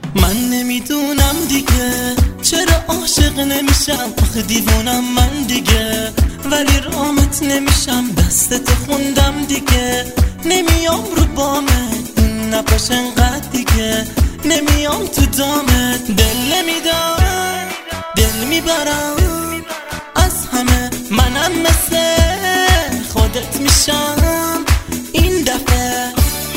من نمیدونم دیگه چرا عاشق نمیشم، آخه دیوونم من دیگه، ولی رامت نمیشم، دستت خوندم دیگه، نمیام رو بامت، این نباش انقدر دیگه، نمیام تو دامت، دل نمیدم دل میبرم از همه، منم مثل خودت میشم این دفعه.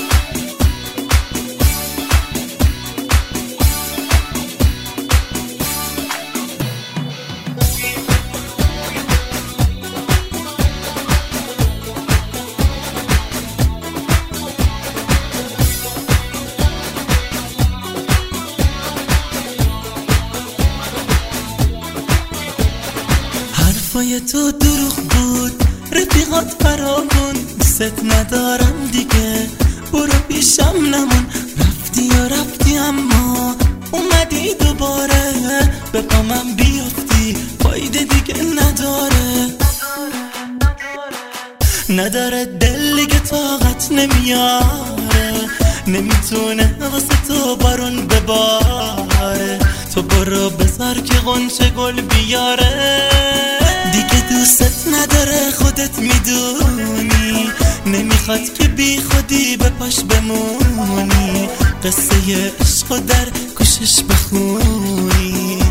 حرفای تو دروغ بود، رفیقات فرا کن، دوست ندارم دیگه، برو پیشم نمون، رفتی و رفتی اما اومدی دوباره، به پامم بیافتی فایده دیگه نداره دل دیگه طاقت نمیاره، نمیتونه واسه تو بارون بباره، تو برو بذار که غنچه گل بیاره، دیگه دوستت نداره خودت میدونی، نمیخواد که بی خودی به پاش بمونی، قصه عشق در گوشش بخونی.